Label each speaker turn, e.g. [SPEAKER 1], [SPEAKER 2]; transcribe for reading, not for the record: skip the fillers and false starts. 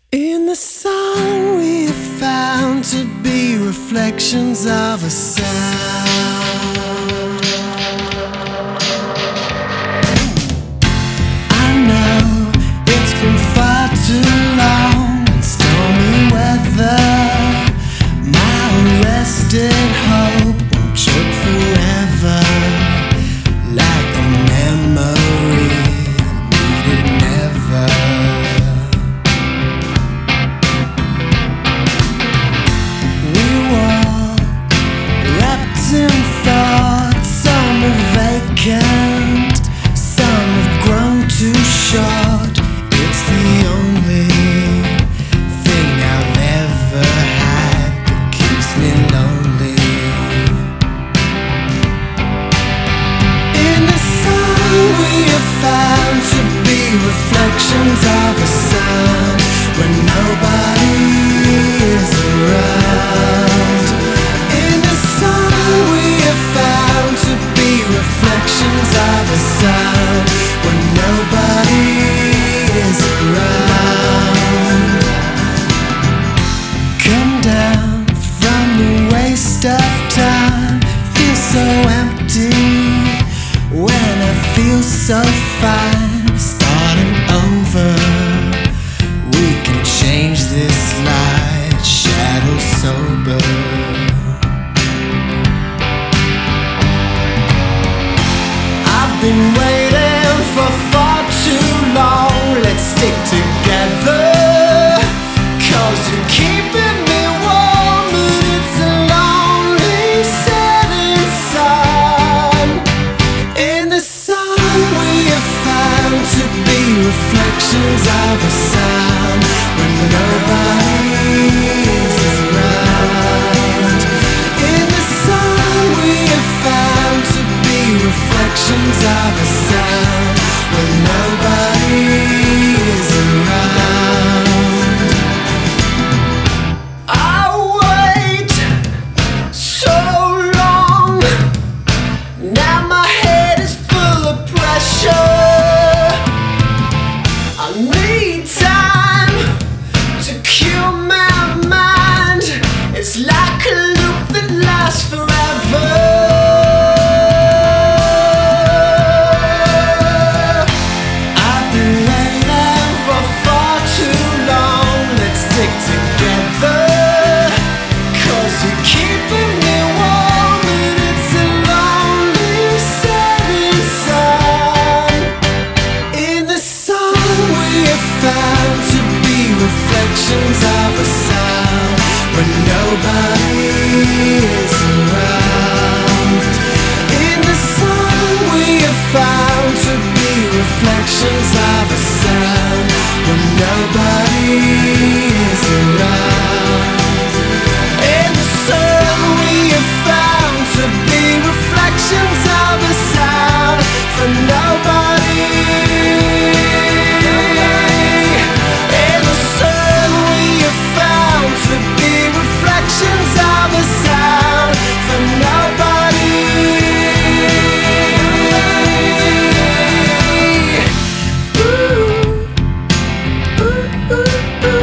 [SPEAKER 1] In the sun we have found to be reflections of a sound. I know it's been far too long in stormy weather. My arrested hope won't choke forever, like a memory that needed never. In thought, some are vacant, some have grown too short. It's the only thing I've ever had that keeps me lonely. In the sun we have found to be reflections of a sun when nobody is around. Reflections of a sun when nobody is around. Come down from the waste of time. Feel so empty when I feel so fine. Starting over, we can change this light, shadow sober. Been waiting for far too long. Let's stick together, 'cause you're keeping me warm, but it's a lonely setting sun. In the sun we have found to be reflections of a sound when nobody is around. In the sun we have found to be reflections of a sound when nobody is around. I wait so long, now my head is full of pressure. I need time to cure my mind. It's like a loop that lasts forever. Reflections of a sound when nobody is around. In the sun we have found to be reflections of a sound when nobody is around. In the sun we have found to be reflections of a sound for nobody. Ooh, ooh, ooh.